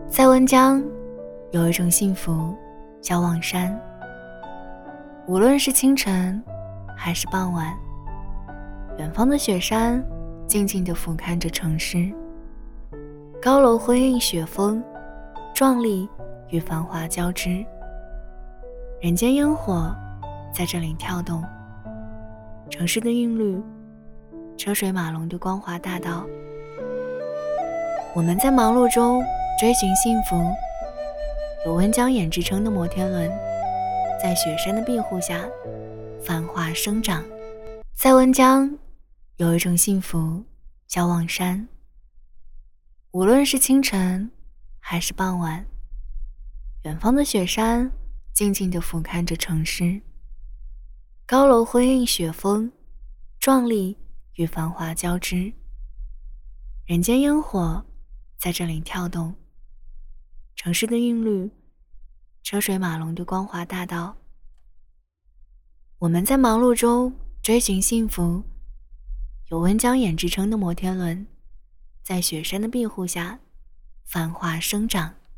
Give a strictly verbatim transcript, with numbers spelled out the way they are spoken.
在温江有一种幸福叫望山，无论是清晨还是傍晚，远方的雪山静静地俯瞰着城市，高楼辉映雪峰，壮丽与繁华交织，人间烟火在这里跳动，城市的韵律，车水马龙的光华大道。我们在忙碌中追寻幸福，有温江眼之称的摩天轮在雪山的庇护下繁华生长。在温江有一种幸福叫望山，无论是清晨还是傍晚，远方的雪山静静地俯瞰着城市，高楼辉映雪峰，壮丽与繁华交织，人间烟火在这里跳动，城市的韵律，车水马龙的光华大道。我们在忙碌中追寻幸福，有温江眼之称的摩天轮在雪山的庇护下繁华生长。